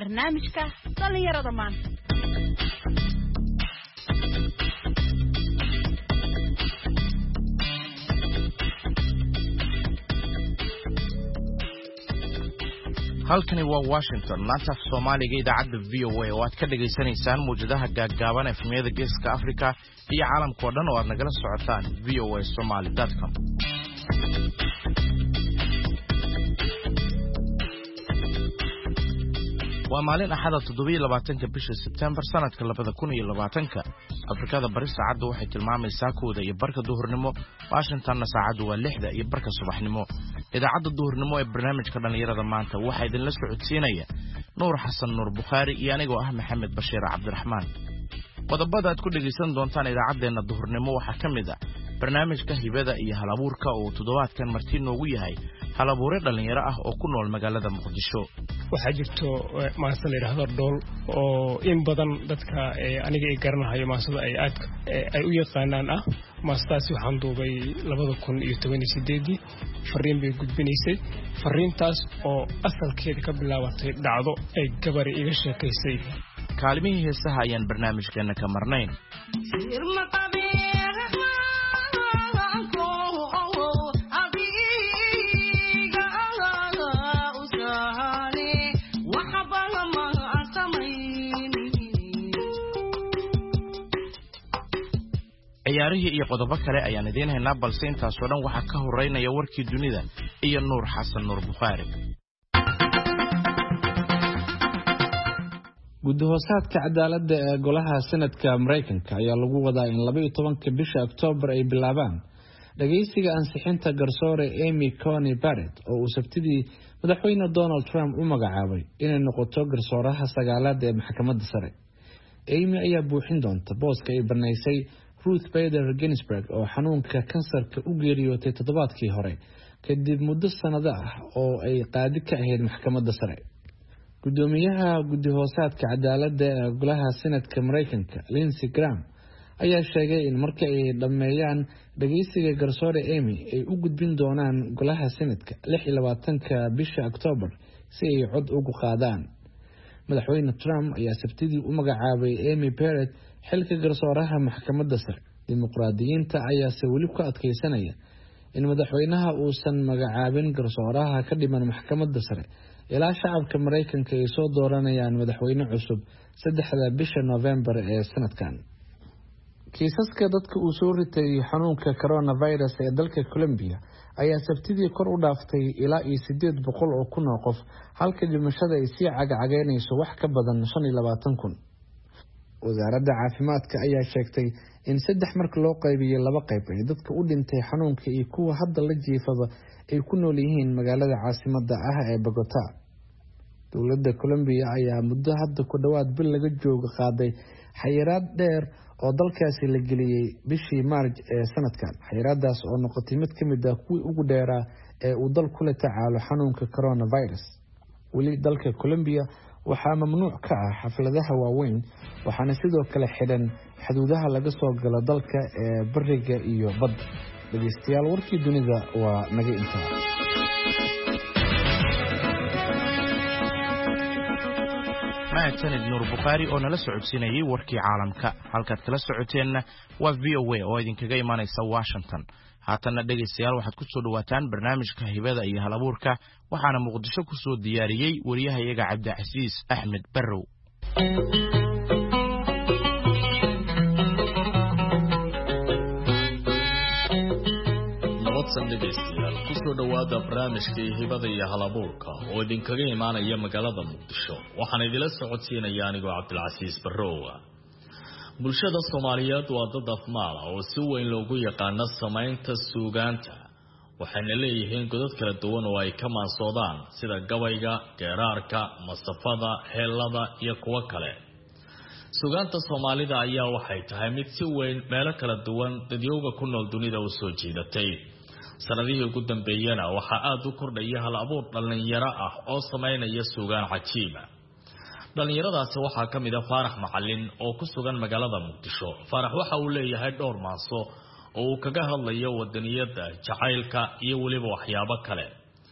barnaamijka dhalinyarada maanta. halkani waa Washington laanta Soomaaliga idaacadda VOA oo aad ka dhageysanaysaan muujadaha gaagaaban ee efemiyada Geeska Afrika iyo caalamka oo dhan oo aad nagala socotaan voasomali.com. waa maalin axada 27 bisha September sanadka 2020 Afrikada bari saacadu waxay tilmaamaysaa 1 iyo barka duhurnimo Washingtonna saacadu waa 6 iyo barka subaxnimo idaacadda duhurnimo ee barnaamijka dhalinyarada maanta waxa idin la socodsiinaya Nuur Xasan Nuur Bukhari iyo anigoo ah Maxamed Bashiir Cabdiraxmaan qodobada aad ku dhageysan doontaan idaacadeena duhurnimo waxa kamid ah barnaamijka hibada iyo halabuurka oo toddobaadkan marti noogu yahay halabuure dhalinyaro ah oo ku nool magaalada Muqdisho waxa jirto maanta la yiraahdo dool oo in badan dadka aniga ay garanayo maasada ay aad ay u yaqaanaan ah maastaasi waxaan duubay 2018 fariin bay gudbinaysay fariintaas oo asalkeeda ka bilaabatay dhacdo ay gabar iga sheekaysay kaalmihii heesaha ayaan barnaamijkeena ka marnayn ciyaarihii iyo qodobo kale ayaan idin haynaa balse intaas oo dhan waxa ka horeynaya warkii dunida iyo Nuur Xasan Nuur Bukhari gudahoosaadka cadaaladda ee golaha sanadka Mareykanka ayaa lagu wadaa in 12 bisha Oktoobar ay bilaabaan dhageysiga ansixinta garsoore Amy Coney Barrett oo uu sabtidii madaxweyne Donald Trump u magacaabay inay noqoto garsooraha sagaalaad ee maxkamadda sare. Amy ayaa buuxin doonta booska ay banaysay Ruth Bader Ginsburg oo xanuunka kansarka u geeriyootay toddobaadkii hore kadib muddo sanado ah oo ay qaadi ka ahayd maxkamadda sare. gudoomiyaha gudahoosaadka cadaaladda ee golaha sanadka Mareykanka Lindsey Graham ayaa sheegay in marka ay dhameeyaan dhageysiga garsoore Amy ay u gudbin doonaan golaha sanadka 26 bisha Oktoobar si ay cod ugu qaadaan. madaxweyne Trump ayaa sabtidii u magacaabay Amy Barrett xilka garsooraha maxkamadda sare. dimuqraadiyiinta ayaa se weli ku adkeysanaya in madaxweynaha uusan magacaabin garsooraha ka dhiman maxkamadda sare ilaa shacabka Mareykanka ay soo dooranayaan madaxweyne cusub 3 bisha November ee sanadkan. kiisaska dadka uu soo ritay xanuunka coronavirus ee dalka Colombia ayaa sabtidii kor u dhaaftay ilaa 800 oo kun oo qof halka dhimashada ay sii cagcageynayso wax ka badan 25,000. wasaaradda caafimaadka ayaa sheegtay in 3 marka loo qaybiyay 2 qayb ay dadka u dhintay xanuunka iyo kuwa hadda la jiifada ay ku nool yihiin magaalada caasimadda ah ee Bogota. dowladda Colombia ayaa muddo hadda ku dhawaad bil laga joogo qaaday xayiraad dheer oo dalkaasi la geliyay bishii Maarch ee sanadkan. xayiraadaas oo noqotay mid kamid ah kuwii ugu dheeraa ee uu dalku la tacaalo xanuunka coronavirus. weli dalka Colombia waxaa mamnuuc ka ah xafladaha waaweyn waxaana sidoo kale xidhan xuduudaha laga soo galo dalka ee bariga iyo badda. dhageystayaal warkii dunida waa naga intaa. mahadsanid Nuur Bukhari oo nala socodsiinayay warkii caalamka halkaad kala socoteenna waa VOA oo idinkaga imaanaysa Washington. haatana dhageystayaal waxaad ku soo dhawaataan barnaamijka hibada iyo halabuurka waxaana Muqdisho ku soo diyaariyay wariyahayaga Cabdicasiis Axmed Barrow. dhegeystayaal ku soo dhawaada barnaamijka hibada iyo halabuurka oo idinkaga imaanaya magaalada Muqdisho waxaan idila socodsiinaya anigoo Cabdicasiis Barrow. bulshada Soomaaliyeed waa dad afmaal ah oo si weyn loogu yaqaan samaynta suugaanta waxayna leeyihiin godad kala duwan oo ay ka maansoodaan sida gabayga, geeraarka, masafada, heellada iyo kuwa kale. suugaanta Soomaalida ayaa waxay tahay mid si weyn meelo kala duwan dadweynaha ku nool dunida u soo jiidatay. sanadihii ugu dambeeyana waxa aad u kordhaya hal abuur dhalinyaro ah oo sameynaya suugaan cajiib ah. dhalinyaradaasi waxaa kamid ah Faarax Macallin oo ku sugan magaalada Muqdisho. Faarax waxa uu leeyahay dhowr maaso oo uu kaga hadlayo wadaniyada, jacaylka iyo waliba waxyaabo kale.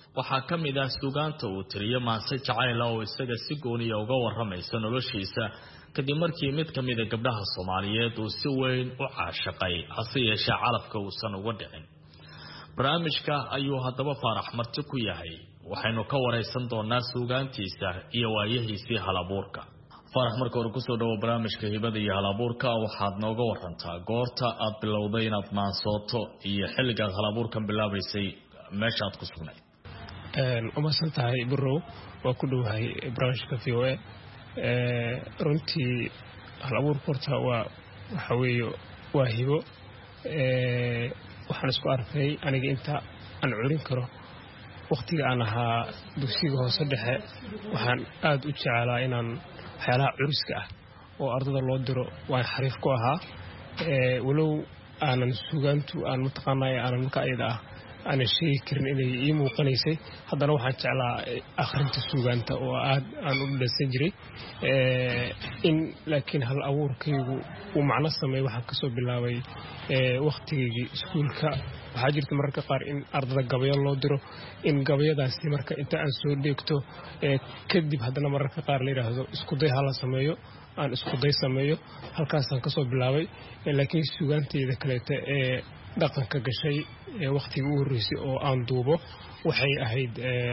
waxaa ka mid ah suugaanta uu tiriyo maanse jacayl oo isaga si gooniya uga waramaysa noloshiisa kadib markii mid ka mid ah gabdhaha Soomaaliyeed uu si weyn u caashaqay hase yeeshee calafka uusan uga dhicin. barnaamijka ayuu haddaba Faarax marti ku yahay waxaynu ka wareysan doonaa suugaantiisa iyo waayahiisii halabuurka. Faarax marka hore ku soo dhawo barnaamijka hibada iyo halabuurka waxaad nooga warantaa goorta aad bilowday inaad maansooto iyo xilliga halabuurkan bilaabaysay meesha aad ku sugnayd. uma santahay Barrow waa ku dhawahay barnaamijka VOA runtii halabuurka horta waxa weeye waa hibo waxaan isku arkay aniga inta aan curin karo waqtiga aan ahaa dugsiga hoose dhexe waxaan aad u jeclaa inaan waxyaalaha curiska ah oo ardada loo diro waan xariif ku ahaa walow aanan suugaantu aan mataqaanay aanan marka ayada ah ana sheegi karin inay ii muuqanaysay haddana waxaan jeclaa akhrinta suugaanta oo aad aan u dhadhansan jiray laakiin hal abuurkaygu uu macno sameeyay waxaan kasoo bilaabay waqtigii iskuulka waxaa jirta mararka qaar in ardada gabayo loo diro in gabayadaasi marka inta aan soo dheegto kadib haddana mararka qaar la yidhaahdo iskuday hala sameeyo aan iskuday sameeyo halkaasaan kasoo bilaabay laakiin suugaanteyda kaleeta ee dhaqanka gashay waqtigii ugu horreysay oo aan duubo waxay ahayd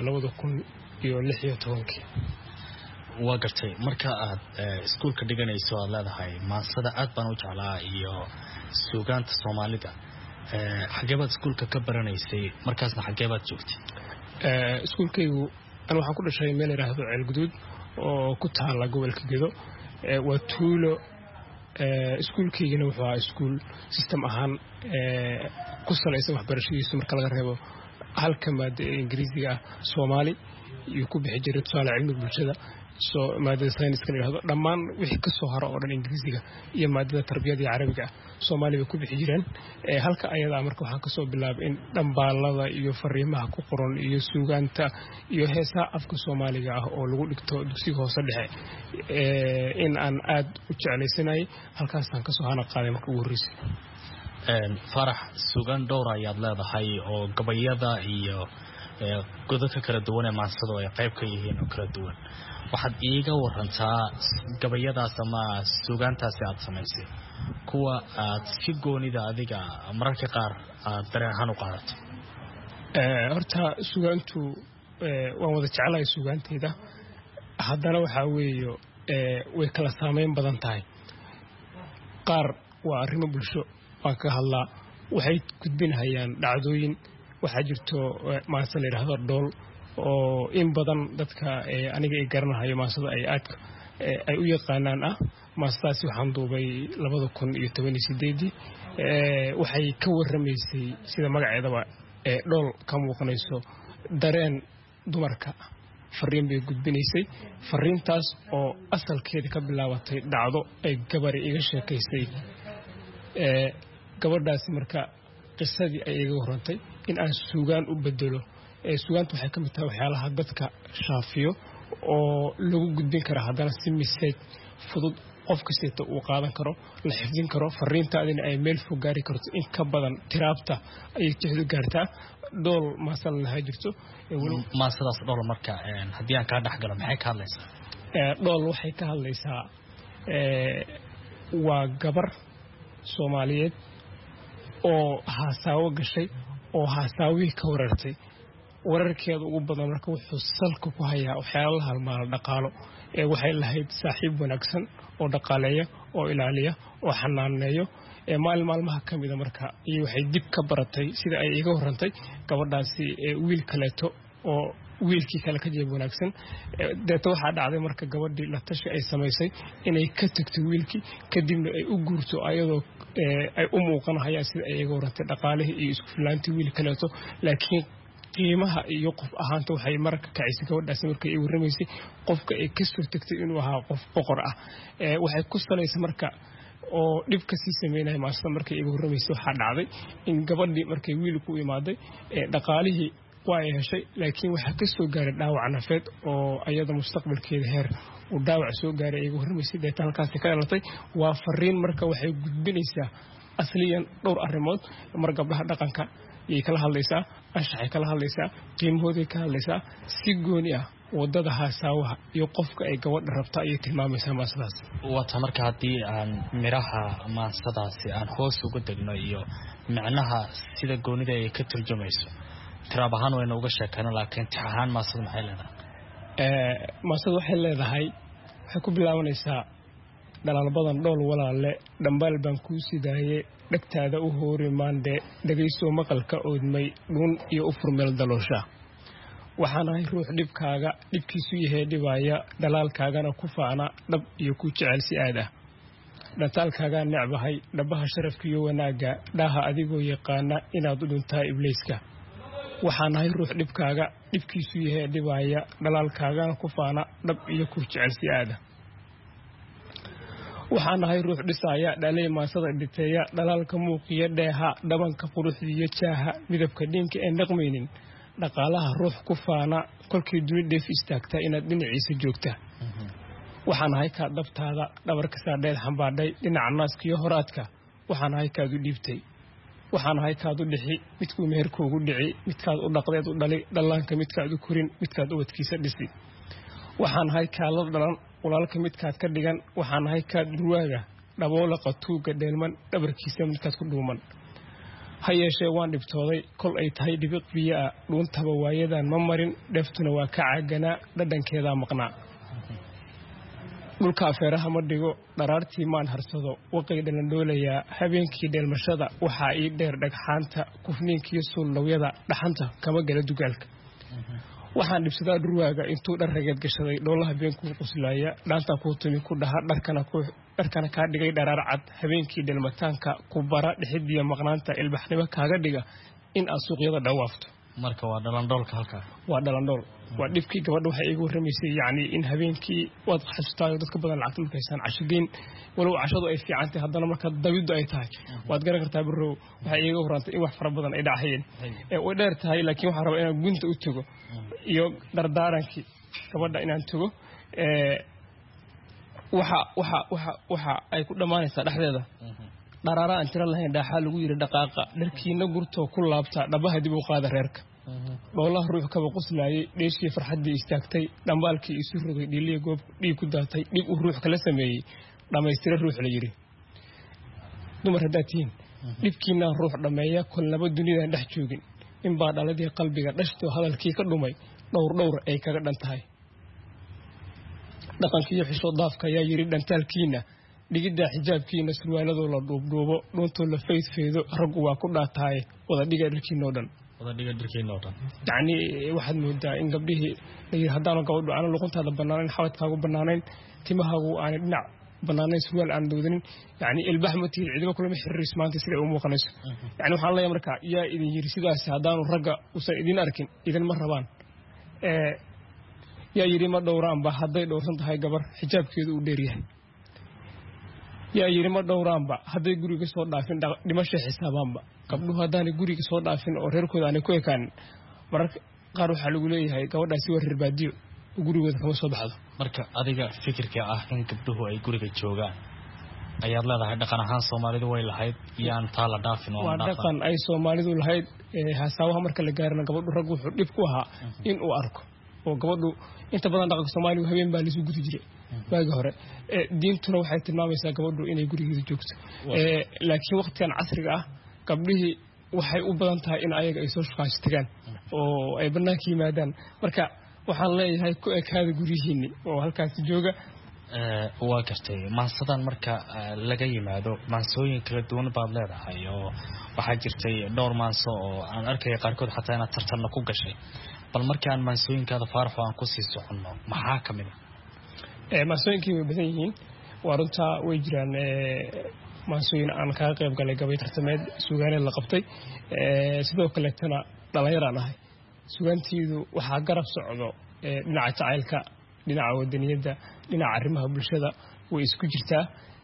2016 waa gartay marka aad iskuulka dhiganayso aad leedahay maansada aad baan u jeclaa iyo suugaanta Soomaalida xagee baad iskuulka ka baranaysay markaasna xagee baad joogtay iskuulkaygu aan waxaan ku dhashay meel yiraahdo Ceelguduud oo ku taala gobolka Gedo waa tuulo iskuulkaygana wuxuu ahaa iskuul system ahaan ku salaysan waxbarashadiisa marka laga reebo halka maadada Ingiriisiga ah Soomaali iyo ku bixi jiray tusaale cilmiga bulshada maadada sayniska yiraahdo dhammaan wixii ka soo haro oo dhan Ingiriisiga iyo maadada tarbiyada iyo Carabiga Soomaali way ku bixi jireen halka ayada marka waxaan ka soo bilaabay in dambaalada iyo fariimaha ku qoran iyo suugaanta iyo heesaha afka Soomaaliga ah oo lagu dhigto dugsiga hoose dhexe in aan aad u jeclaysanay halkaas aan ka soo hana qaaday markii ugu horeysay Faarax suugaan dhowr ayaad leedahay oo gabayada iyo godadka kala duwan ee maansado ay qayb ka yihiin oo kala duwan waxaad iiga warantaa gabayadaas ama suugaantaasi aad samaysay kuwa aad si goonida adiga mararka qaar aad dareen u qaadato horta suugaantu waan wada jeclahay suugaanteyda haddana waxaa weeyo way kala saameyn badan tahay qaar waa arrimo bulsho waan ka hadlaa waxay gudbinayaan dhacdooyin waxaa jirto maanse la yiraahdo dhool oo in badan dadka aniga ay garanayo maansada ay aad ay u yaqaanaan maansadaasi waxaan duubay 2018 waxay ka warramaysay sida magaceedaba dhool ka muuqanayso dareen dumarka fariin bay gudbinaysay fariintaas oo asalkeeda ka bilaabatay dhacdo ay gabari iga sheekaysay gabadhaasi marka qisadii ay iga warrantay in aan suugaan u bedelo suugaantu waxay ka mid tahay waxyaalaha dadka shaafiyo oo lagu gudbin kara haddana si message fudud qof kasta uu qaadan karo la xifdin karo fariintaadina ay meel fog gaari karto in ka badan tiraabta ay jihdo gaartaa dhool maasal laha jirto maasadaas dhool marka haddii aan ka dhaxgalo maxay ka hadlaysaa dhool waxay ka hadlaysaa waa gabar Soomaaliyeed oo haasaawo gashay oo haasaawii ka warartay wararkeeda ugu badan marka wuxuu salka ku hayaa waxyaalaha halmaal dhaqaalo waxay lahayd saaxiib wanaagsan oo dhaqaaleeya oo ilaaliya oo xanaaneeyo maalmaha kamida marka iyo waxay dib ka baratay sida ay iga warrantay gabadhaasi wiil kaleeto oo wiilkii kale ka jeeb wanaagsan deeto waxaa dhacday marka gabadhii la tashi ay samaysay inay ka tagto wiilkii kadibna ay u guurto ayadoo ay u muuqanayaan sida ay iga warrantay dhaqaalihii iyo isku filaantii wiil kaleeto laakiin qiimaha iyo qof ahaanta waxay marka kacisay gabadhaasi markay ay warramaysay qofka ay ka soo tagtay inuu ahaa qof boqor ah waxay ku salaysay marka oo dhibka sii sameynay maasada markay iga warramaysay waxaa dhacday in gabadhii markay wiilku u imaaday dhaqaalihii waa ay heshay laakiin waxaa ka soo gaaray dhaawac nafeed oo ayada mustaqbalkeeda heer uu dhaawac soo gaaray iga warramaysay deeta halkaasi ka dhalatay waa fariin marka waxay gudbinaysaa asliyan dhowr arrimood mar gabdhaha dhaqanka yay kala hadlaysaa anshaxay kala hadlaysaa qiimahooday ka hadlaysaa si gooni ah wadada haasaawaha iyo qofka ay gabadha rabta ayay tilmaamaysaa maansadaas. waata marka haddii aan miraha maansadaasi aan hoos uga degno iyo micnaha sida goonida ay ka turjumayso tiraab ahaan wayna uga sheekayno laakiin tix ahaan maansada maxay leedahay? maansada waxay leedahay waxay ku bilaabanaysaa dhalaal badan dhool walaale dhambaal baan kuu sidaaye dhegtaada u hoori maande dhegayso maqalka oodmay dhuun iyo u furmeel daloosha waxaan ahay ruux dhibkaaga dhibkiisu yahay dhibaaya dhalaalkaagana ku faana dhab iyo ku jecel si aad ah dhataalkaagaa necbahay dhabaha sharafka iyo wanaagga dhaaha adigoo yaqaana inaad u dhuntaa ibliiska waxaan ahay ruux dhibkaaga dhibkiisu yahay dhibaaya dhalaalkaagana ku faana dhab iyo ku jecel si aad ah waxaan ahay ruux dhisaaya dhalay maansada dhiteeya dhalaalka muuqiya dheeha dhabanka quruxdiiyo jaaha midabka dhiinka een dhaqmaynin dhaqaalaha ruux ku faana kolkii duni dheef istaagta inaad dhinaciisa joogta waxaan ahay kaa dhabtaada dhabarka saadheed xambaadhay dhinaca naaskiyo horaadka waxaan ahay kaad u dhiibtay waxaan ahay kaad u dhixi midkuu meherkoogu dhici midkaad u dhaqdeed u dhali dhallaanka midkaad u korin midkaad ubadkiisa dhisi waxaan ahay kaala dhalan walaalka midkaad ka dhigan waxaan ahay kaad dhurwaaga dhaboola tuuga dheelman dhabarkiisa midkaad ku dhuuman ha yeeshee waan dhibtooday kol ay tahay dhibiq biyoa dhuuntaba waayadan ma marin dheeftuna waa ka caaganaa dhadhankeedaa maqnaa dhulka afeeraha ma dhigo dharaartii maan harsado waqay dhalandhoolayaa habeenkii dheelmashada waxaa ii dheer dhagxaanta kufniinkiiyo suullawyada dhaxanta kama gala dugaalka waxaan dhibsadaa dhurwaaga intuu dhar rageed gashaday dhoolaha beenkuu quslaaya dhaantaa kuu tumi ku dhaha dharkana kaa dhigay dharaar cad habeenkii dheelmataanka ku bara dhixidiya maqnaanta ilbaxnimo kaaga dhiga in aad suuqyada dhawaafto. marka waa dhalandhoolka halkaa waa dhalandhool waa dhibkii gabadha waxay iigu warramaysay yacni in habeenkii waad xasutaayo dadka badan lacagta markaysaan cashogeyn walow cashadu ay fiican tahay haddana marka dabiddu ay tahay waad garan kartaa barrow waxay iiga warrantay in wax fara badan ay dhacayeen way dheer tahay laakiin waxaan rabaa inaan gunta u tago iyo dardaarankii gabadha inaan tago waxa ay ku dhammaanaysaa dhexdeeda dharaara aan tiro lahayn dhaaxaa lagu yidhi dhaqaaqa dharkiina gurtoo ku laabta dhabaha dib u qaada reerka dhoolaha ruux kaba quslaayay dheeshii farxaddii istaagtay dhambaalkii isu rogay dhiiliya goob dhiig ku daatay dhib uu ruux kala sameeyey dhammaystira ruux la yidhi dumar haddaad tihiin dhibkiinaan ruux dhammeeya kolnaba dunidaan dhex joogin inbaa dhaladii qalbiga dhashtoo hadalkii ka dhumay dhowr ay kaga dhan tahay dhaqankiiyo xishoo daafka ayaa yidhi dhantaalkiina dhigiddaa xijaabkiina surwaaladoo la dhuubdhuubo dhuuntoo la faydfeedo raggu waa ku dhaataaye wada dhiga dharkiinoo dhan yacni waxaad moodaa in gabdhihii layidhi haddaanu gabadhu aana luquntaada bannaanayn xabadkaagu bannaanayn timahaagu aanay dhinac bannaanayn surwaal aan dowdanin yacni ilbax ma tihin cidiba kulama xiriiris maanta siday u muuqanayso yacni waxaan leeyahay marka yaa idin yidhi sidaas haddaanu ragga usan idin arkin idinma rabaan yaa yidhi ma dhowraanba hadday dhowrsan tahay gabar xijaabkeedu uu dheeryahay yaa yidhi ma dhowraanba hadday guriga soo dhaafin dhimashay xisaabaanba gabdhuhu haddaanay guriga soo dhaafin oo reerkooda aanay ku ekaanin mararka qaar waxaa lagu leeyahay gabadhaasi waa reer baadiyo gurigooda kama soo baxdo. marka adiga fikirka ah in gabdhuhu ay guriga joogaan ayaad leedahay dhaqan ahaan Soomaalidu way lahayd iyaan taa la dhaafin oo waa dhaqan ay Soomaalidu lahayd hasaawaha marka la gaarana gabadhu rag wuxuu dhib ku ahaa in uu arko oo gabadhu inta badan dhaqanka Soomaalidu habeen baa la isu gudi jiray baagi hore diintuna waxay tilmaamaysaa gabadhu inay gurigeeda joogto laakiin waqtigan casriga ah gabdhihii waxay u badan tahay in ayaga ay soo shaqaashi tagaan oo ay bannaanka yimaadaan marka waxaan leeyahay ku ekaada guryihiinni oo halkaas jooga. waa gartay maansadan marka laga yimaado maansooyin kala duwan baad leedahay oo waxaa jirtay dhowr maanso oo aan arkaya qaarkood xataa inaad tartanna ku gashay bal markaan maansooyinkaada faaraxo aan ku sii soconno maxaa ka mid ah maansooyinkii way badan yihiin waa runtaa way jiraan maansooyin aan kaga qayb galay gabay tartameed sugaaneed la qabtay sidoo kaleetana dhallinyaraan ahay sugaantiidu waxaa garab socdo dhinaca jacaylka dhinaca wadaniyadda dhinaca arrimaha bulshada way isku jirtaa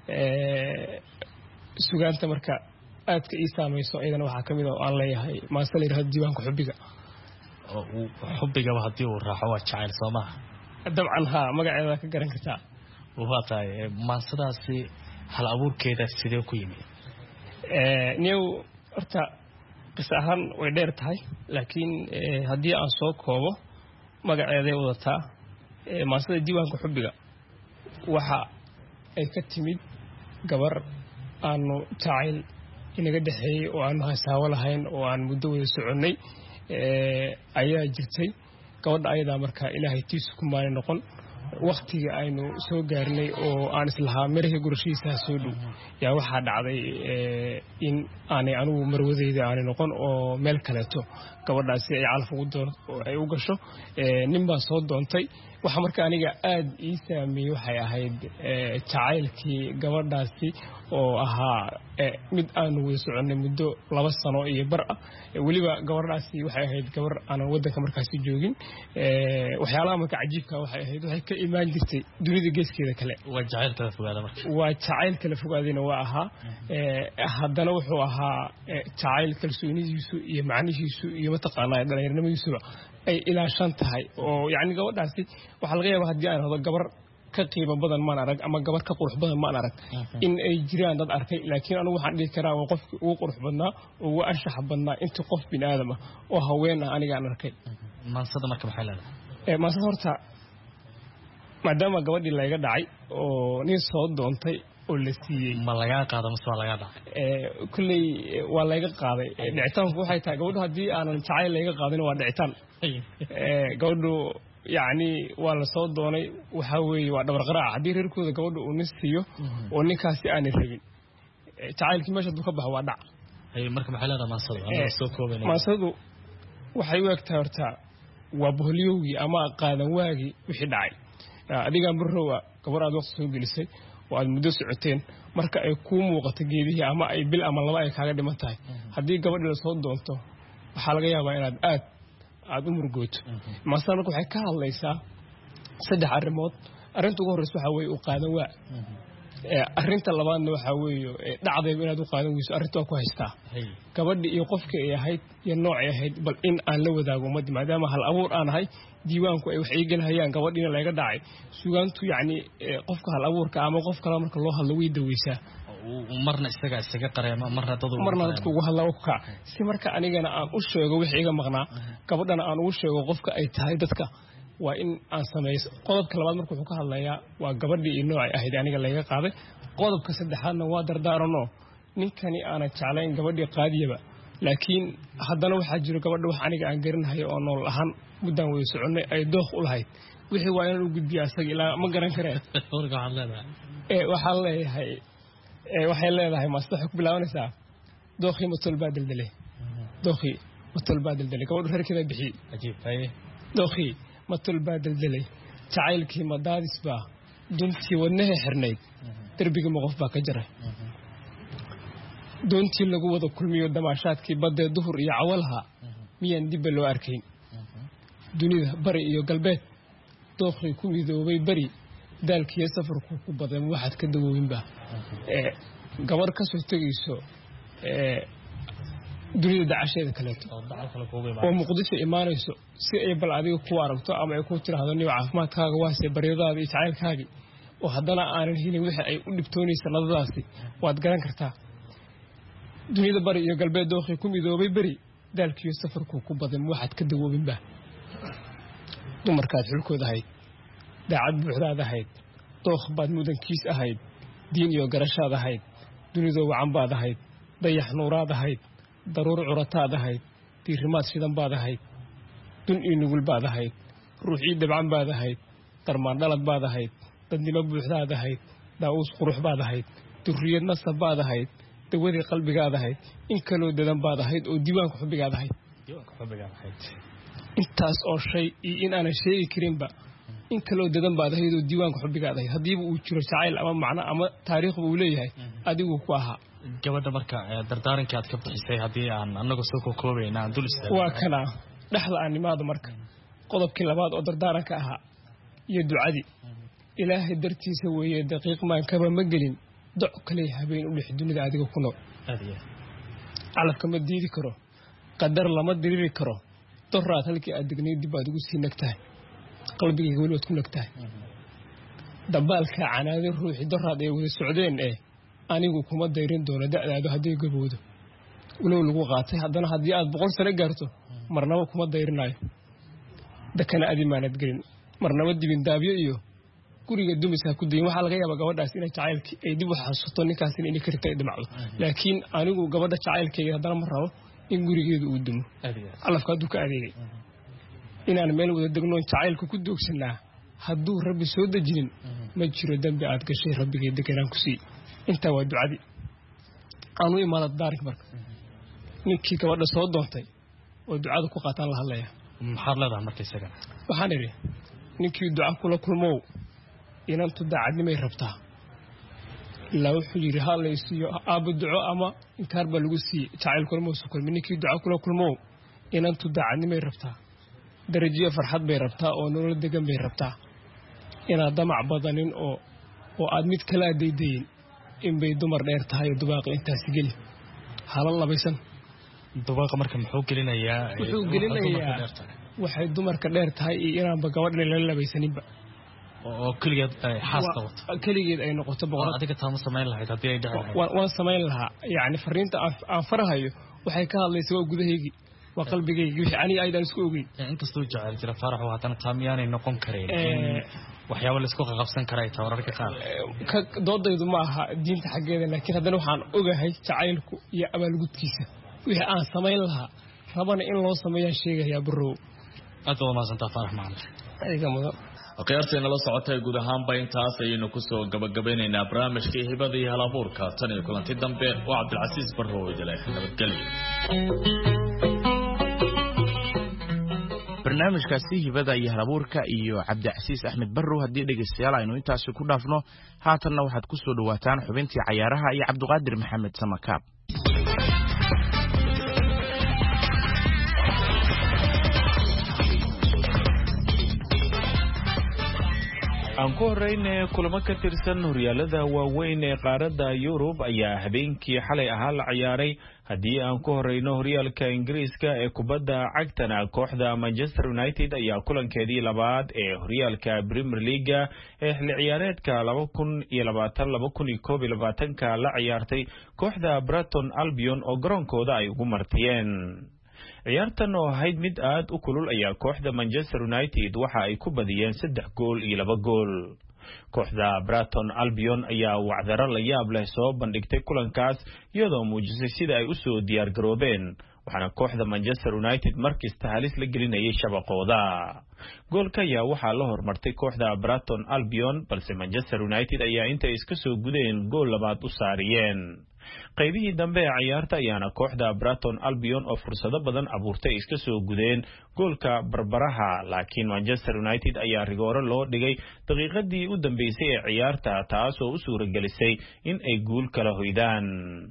sugaanta marka aadka ii saamayso ayadana waxaa ka mid oo aan leeyahay maase la yidhahdo diiwaanka xubbigaba haddii uu raaxo waa jacayl soo maha dabcan haa magaceeda ka garan kartaa waa tahay maansadaasi hal abuurkeeda sidee ku yimid new horta qisa ahaan way dheer tahay laakiin haddii aan soo koobo magaceeday wadataa maansada diiwaanka xubbiga waxa ay ka timid gabar aanu jacayl inaga dhexeeyey oo aanu hasaawo lahayn oo aan muddo wada soconnay ayaa jirtay gabadha ayadaa markaa ilaahay tiisu ku maali noqon waktigii aynu soo gaarnay oo aan islahaa marihii gurashiisaa soo dhow yaa waxaa dhacday in aanay anugu marwadeyda aanay noqon oo meel kaleeto gabadhaasi ay calaf ay u gasho nin baa soo doontay waxa marka aniga aad ii saameeyey waxay ahayd jacaylkii gabadhaasi oo ahaa mid aanu wada soconnay muddo 2 sano iyo bar ah weliba gabadhaasi waxay ahayd gabar aanan waddanka markaasi joogin waxyaalaha marka cajiibka waxay ahayd waxay ka imaan jirtay dunida geeskeeda kale waa jacayl kala fogaada marka waa jacayl kala fogaadina waa ahaa haddana wuxuu ahaa jacayl kalsoonidiisu iyo macnihiisu iyo mataqaanaa dhallinyarnimadiisuba ay ilaashan tahay oo yacni gabadhaasi waxaa laga yaabaa haddii aan hado gabar ka qiimo badan maan arag ama gabar ka qurux badan maan arag in ay jiraan dad arkay laakiin anigu waxaan dhihi karaa waa qofkii ugu qurux badnaa oo ugu anshaxa badnaa inta qof bini aadam ah oo haween ah anigaan arkay maansada marka maxay leedahay maansada horta maadaama gabadhii layga dhacay oo nin soo doontay oo la siiyey ma lagaa qaado mise waa lagaa dhacay kulley waa layga qaaday dhicitaanku waxay tahay gabadhu haddii aanan jacayl layga qaadin waa dhicitaan gabadhu yacni waa la soo doonay waxaa weeye waa dhabarqaraaca haddii reerkooda gabadha uu nin siiyo oo ninkaasi aanay rabin jacaylkii meesha hadduu ka baxo waa dhac marka maxay leedahay maansadu anaga soo koobayna maansadu waxay u egtahay horta waa boholyowgii ama qaadan waagii wixii dhacay adigaa marrowa gabar aad waqti soo gelisay oo aad muddo socoteen marka ay kuu muuqato geedihii ama ay bil ama 2 ay kaaga dhiman tahay haddii gabadhii la soo doonto waxaa laga yaabaa inaad aad u murugooto maansada marka waxay ka hadlaysaa 3 arrimood arrinta ugu horreysa waxaa weeye u qaadan waa arrinta labaadna waxaa weeye dhacdayba inaad u qaadan weyso arrinta waa ku haystaa gabadhi iyo qofkii ay ahayd iyo noocay ahayd bal in aan la wadaago ummadda maadaama hal abuur aan ahay diiwaanku ay wax ii gelhayaan gabadhiina layga dhacay sugaantu yacni qofka hal abuurka ama qof kale marka loo hadlo way daweysaa marna isaga qareema marna dadku ugu hadla ka si marka anigana aan u sheego wixii iga maqnaa gabadhana aan ugu sheego qofka ay tahay dadka waa in aan sameeyo qodobka labaad marka wuxuu ka hadlayaa waa gabadhii iyo noocay ahayd aniga layga qaaday qodobka saddexaadna waa dardaaranoo ninkani aanan jeclayn gabadhii qaadiyaba laakiin haddana waxaa jiro gabadha wax aniga aan garanayo oo nool ahaan muddaan wada soconnay ay dooq u lahayd wixii waa inaan u gudbiya asaga ilaa ma garan kareen waxaan leeyahay waxay leedahay maasta waxay ku bilaabanaysaa dookhii matol baa daldalay dookhii matol baa daldalay gabadhu reerkeeda bixiyey dookhii matol baa daldalay jacaylkii madaadis baa duntii wadnaha xirnayd derbigii qof baa ka jaray doontii lagu wada kulmiyo damaashaadkii baddee duhur iyo cawalha miyaan dibba loo arkayn dunida bari iyo galbeed dookhii ku midoobay beri daalkiiyo safarku ku badan waxaad ka dawoowinba gabar ka soo tegayso dunida dacasheeda kaleeto oo muqdisho imaanayso si ay bal adiga ku aragto ama ay ku tiraahdo niyo caafimaadkaaga waase baryadaada iyo jacaylkaagii oo haddana aanan helin wixii ay u dhibtoonaysa ladadaasi waad garan kartaa dunida bari iyo galbeed dookhii ku midoobay beri daalkiiyo safarku ku badan waxaad ka dawoowinba dumarkaad xulkood ahayd daacad buuxdaad ahayd dookh baad mudankiis ahayd diin iyo garashaad ahayd dunidoo wacan baad ahayd dayax nuuraad ahayd daruur curataad ahayd diirimaad shidan baad ahayd dun iyo nugul baad ahayd ruuxii dabcan baad ahayd darmaan dhalad baad ahayd dadnimo buuxdaad ahayd daa'uus qurux baad ahayd durriyad nasab baad ahayd dawadii qalbigaad ahayd in kaloo dadan baad ahayd oo diiwaanka xubbigaad ahayd intaas oo shay iyo in aanan sheegi karinba in kaloo dadan baad ahayd oo diiwaanka xubbigaad ahayd haddiiba uu jiro jacayl ama macno ama taariikhba uu leeyahay adigu ku ahaa gabadha marka dardaarankii aad ka bixisay haddii aan annaga soo kokoobayna aan dul istaagno waa kana dhexda aan nimaado marka qodobkii labaad oo dardaaranka ahaa iyo ducadii ilaahay dartiisa weeye daqiiq maan kaba ma gelin doc kale habeen u dhex dunida adiga ku nool calafka ma diidi karo qadar lama diriri karo doraad halkii aad degnayd dib aad ugu sii nagtahay qalbigayga weli waad ku nagtahay dabaalka canaado ruuxii doraad ay wada socdeen anigu kuma dayrin doono da'daadu hadday gabowdo walow lagu qaatay haddana haddii aad 100 sano gaarto marnaba kuma dayrinayo dakana adimaanad gelin marnaba dibin daabyo iyo guriga dumiska ku dayin waxa laga yaabaa gabadhaas inay jacaylki ay dib u xasuusto ninkaas inay ka ritay dhimacdo laakiin anigu gabadha jacaylkeeda haddana ma rabo in gurigeedu uu dumo alafka du ka adeegay inaan meel wada degno jacaylku ku doogsanaa hadduu rabbi soo dajinin ma jiro dambi aad gashay rabbigeeda deganaan ku sii inta waa ducadi aanu imaada daarik marka ninkii gabadha soo doontay oo ducada ku qaataan la hadlaya maxaad leedahay markay isaga waxaan idhi ninkii duca kula kulmow inantu daacadnimay rabtaa ilaa wuxuu yidhi halaysiiyo aabba duco ama inkaar baa lagu siiyey jacayl kulmow soo kulmi ninkii duca kula kulmow inantu daacadnimay rabtaa darajiyo farxad bay rabtaa oo nolol degan bay rabtaa inaad damac badanin oo aad mid kala daydayin in bay dumar dheer tahay oo dubaaqa intaasi geli halal labaysan dubaaqa marka muxuu gelinayaa waxay dumarka dheer tahay iyo inaanba gabadhan la labaysaninba oo kaligeed xaaska wato kaligeed ay noqoto boqor adiga taama sameyn lahayd hadii ay dhaxay waan sameyn lahaa yaani fariinta aan farahayo waxay ka hadlaysaa waa gudaheygii waa qalbigeyga wixii ani aydan isku ogeyn inkastoo jacayl jira farax waxaan taamiyaanay noqon kareen waxyaabo la isku qabsan karay tawararka qaar doodaydu ma aha diinta xageeda laakiin haddana waxaan ogahay jacaylku iyo abaalgudkiisa wixii aan sameyn lahaa rabana in loo sameeyaa sheegaya barow aad oo maasanta farax macna ayga mudan aqyaarteena la socotay guud ahaanba intaas ayaynu kusoo gabagabeynaynaa barnaamijkii hibada iyo halabuurka tan iyo kulanti dambe waa Cabdilcasiis Barrow idile nabadgelyo barnaamijkaasi hibada iyo halabuurka iyo Cabdilcasiis Axmed Barrow haddii dhegeystayaal aynu intaas ku dhaafno haatanna waxaad ku soo dhawaataan xubintii cayaaraha iyo Cabdiqaadir Maxamed Samakaab aan ku horreynay kulamo ka tirsan horyaalada waaweyn ee qaaradda Yurub ayaa habeenkii xalay ahaa la ciyaaray haddii aan ku horreyno horyaalka Ingiriiska ee kubadda cagtana kooxda Manchester United ayaa kulankeedii labaad ee horyaalka Premier League ee xilli ciyaareedka 2020-2021 la ciyaartay kooxda Brighton Albion oo garoonkooda ay ugu martiyeen ciyaartan oo ahayd mid aad u kulul ayaa kooxda Manchester United waxa ay ku badiyeen 3 gool iyo 2 gool kooxda Brighton Albion ayaa wacdaro la yaab leh soo bandhigtay kulankaas iyadoo muujisay sida ay u soo diyaar garoobeen waxaana kooxda Manchester United markasta halis la gelinayay shabaqooda goolka ayaa waxaa la hormartay kooxda Brighton Albion balse Manchester United ayaa intay iska soo gudeen gool labaad u saariyeen qaybihii dambe ee ciyaarta ayaana kooxda Brighton Albion oo fursado badan abuurtay iska soo gudeen goolka barbaraha laakiin Manchester United ayaa rigooro loo dhigay daqiiqadii u dambeysay ee ciyaarta taas oo u suuragelisay in ay guul kala hoydaan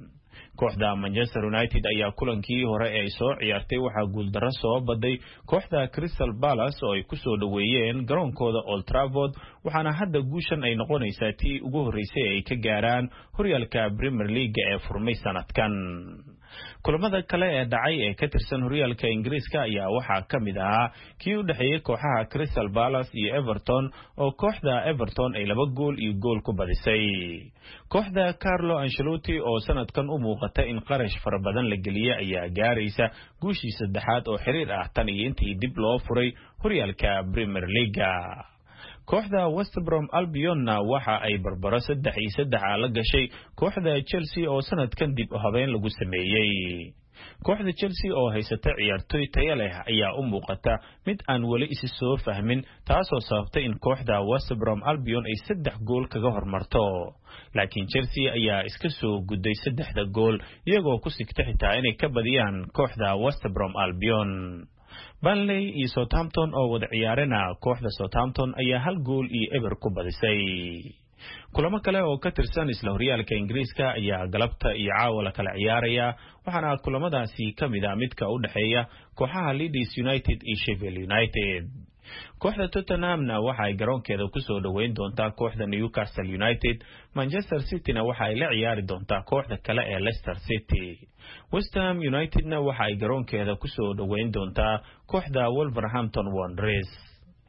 kooxda Manchester United ayaa kulankii hore ee soo ciyaartay waxa guul darro soo baday kooxda Crystal Palace oo ay ku soo dhaweeyeen garoonkooda Old Trafford waxaana hadda guushan ay noqonaysaa tii ugu horeysay ay ka gaaraan horyaalka Premier League ee furmay sanadkan kulamada kale ee dhacay ee ka tirsan horyaalka Ingiriiska ayaa waxaa kamid ah kii u dhaxeeyay kooxaha Crystal Palace iyo Everton oo kooxda Everton ay 2 gool iyo gool ku badisay kooxda Carlo Ancelotti oo sanadkan u muuqata in qarash fara badan la geliyay ayaa gaaraysa guushii saddexaad oo xiriir ah tan iyo intii dib loo furay horyaalka Premier League kooxda West Brom Albion waxa ay barbaro 3-3 la gashay kooxda Chelsea oo sanadkan dib u habeen lagu sameeyay kooxda Chelsea oo haysata ciyaartoy tayo leh ayaa u muuqata mid aan wali isi soo fahmin taasoo sababtay in kooxda West Brom Albion ay 3 gool kaga hormarto laakiin Chelsea ayaa iska soo guday 3 gool iyagoo ku sigtay xitaa inay ka badiyaan kooxda West Brom Albion Burnley iyo Southampton oo wada ciyaarana kooxda Southampton ayaa 1 gool iyo eber ku badisay kulamo kale oo ka tirsan isla horyaalka Ingiriiska ayaa galabta iyo caawa la kala ciyaaraya waxaana kulamadaasi kamid ah midka u dhaxeeya kooxaha Leeds United iyo Sheffield United kooxda Tottenhamna waxa ay garoonkeeda ku soo dhaweyn doontaa kooxda Newcastle United Manchester City-na waxa ay la ciyaari doontaa kooxda kale ee Leicester City West Ham United-na waxa ay garoonkeeda ku soo dhaweyn doontaa kooxda Wolverhampton Wanderers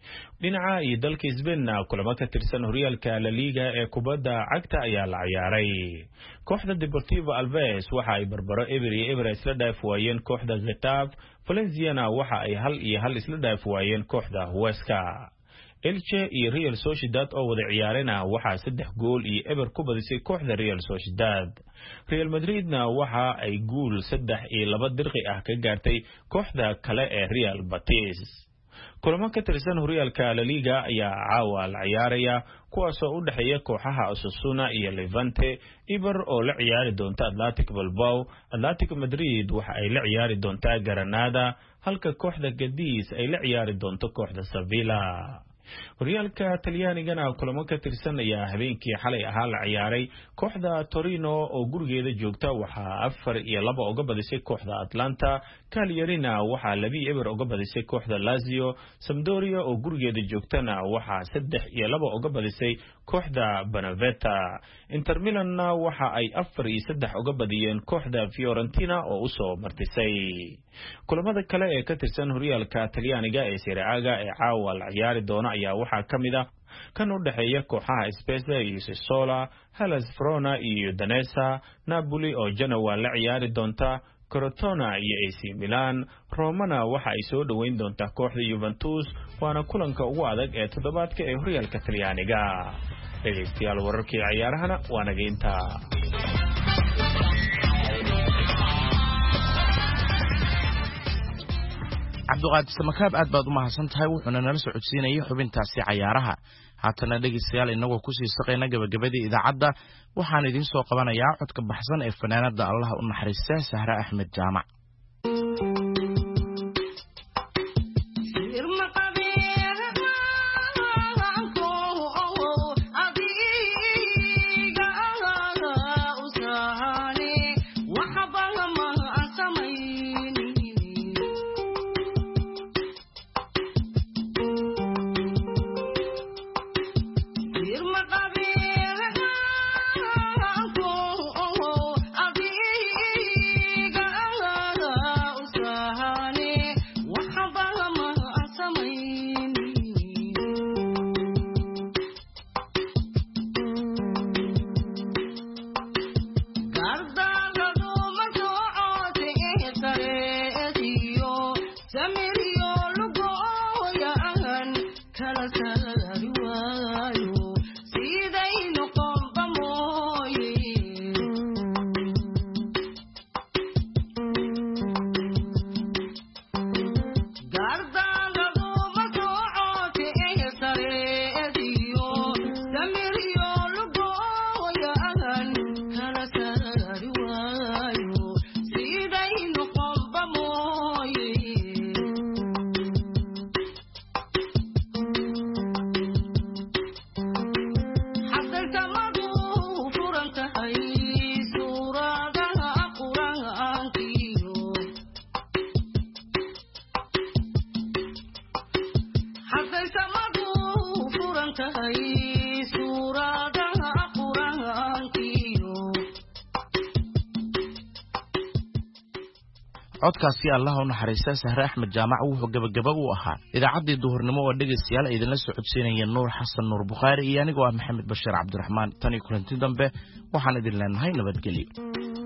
dhinaca iyo dalka Isbaanna kulamo ka tirsan horyaalka La Liga ee kubadda cagta ayaa la ciyaaray. Kooxda Deportivo Alaves waxa ay barbaro Eber isla dhaaf waayeen kooxda Getafe. Valenciana waxa ay 1-1 isla dhaaf waayeen kooxda Huesca. Elche iyo Real Sociedad oo wada ciyaarena waxa 3-0 ku badisay kooxda Real Sociedad. Real Madridna waxa ay gool 3-2 dirqi ah ka gaartay kooxda kale ee Real Betis. kulamo ka tirsan horyaalka La Liga ayaa caawa la ciyaaraya kuwaas oo u dhaxeeya kooxaha Osasuna iyo Levante. Eibar oo la ciyaari doonta Athletic Bilbao. Athletic Madrid waxa ay la ciyaari doontaa Granada halka kooxda Cadiz ay la ciyaari doonto kooxda Sevilla. horyaalka Talyaanigana kulamo ka tirsan ayaa habeenkii xalay ahaa la ciyaaray. Kooxda Torino oo gurigeeda joogta waxa 4-2 uga badisay kooxda Atlanta. Cagliarina waxa 2-0 uga badisay kooxda Lazio. Sampdoria oo gurigeeda joogtana waxa 3-2 uga badisay kooxda Benevento. Inter Milanna waxa ay 4-3 uga badiyeen kooxda Fiorentina oo u soo martisay. kulamada kale ee ka tirsan horyaalka Talyaaniga ee Serie A ee caawa la ciyaari doona ayaa waxa kamid ah kan u dhaxeeya kooxaha Spezia iyo Sassuolo, Hellas Verona iyo Danesa. Napoli oo Genoa la ciyaari doonta. Crotone iyo AC Milan. Romana waxa ay soo dhaweyn doontaa kooxda Juventus waana kulanka ugu adag ee toddobaadka ee horyaalka Talyaaniga. dhegeystayaal wararkii ciyaarahana waa naga intaa. cabduqaadir samakaab aad baad u mahadsantahay wuxuuna nala socodsiinayay xubintaasi cayaaraha. haatana dhegeystayaal inagoo kusii saqayna gabagabadii idaacadda waxaan idiin soo qabanayaa codka baxsan ee fanaanada Allah u naxariista Sahra Axmed Jaamac. codkaasi Allah u naxariista Sahra Axmed Jaamac wuxuu gabagaba u ahaa idaacaddii duhurnimo oo dhegeystayaal idinla socodsiinaya Nuur Xasan Nuur Bukhaari iyo anigoo ah Maxamed Bashiir Cabdiraxmaan. Tani kulanti dambe waxaan idin leenahay nabadgelyo.